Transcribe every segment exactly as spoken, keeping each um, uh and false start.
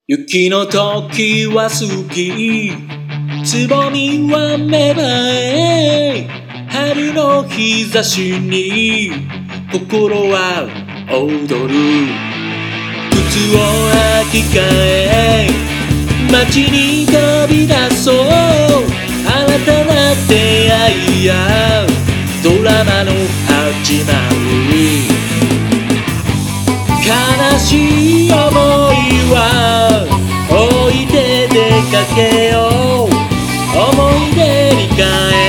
雪の時は好き、つぼみは芽生え、春の日差しに心は踊る。靴を履き替え、街に飛び出そう。新たな出会いやドラマの始まり。悲しい想いは置いて出かけよう。思い出に変え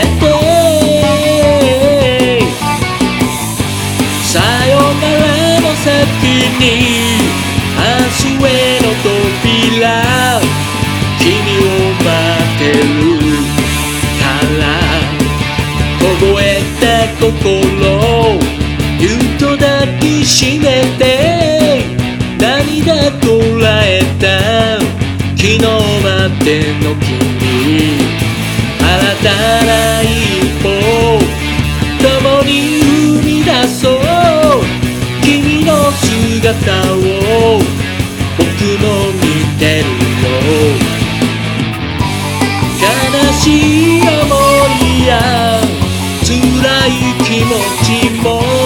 て、さよならの先に明日への扉、君を待ってるから凍えた心ぎゅっと抱きしめて、涙こらえた昨日までの君、新たな一歩共に生み出そう。君の姿を僕も見てるよ。悲しい想いや辛い気持ちも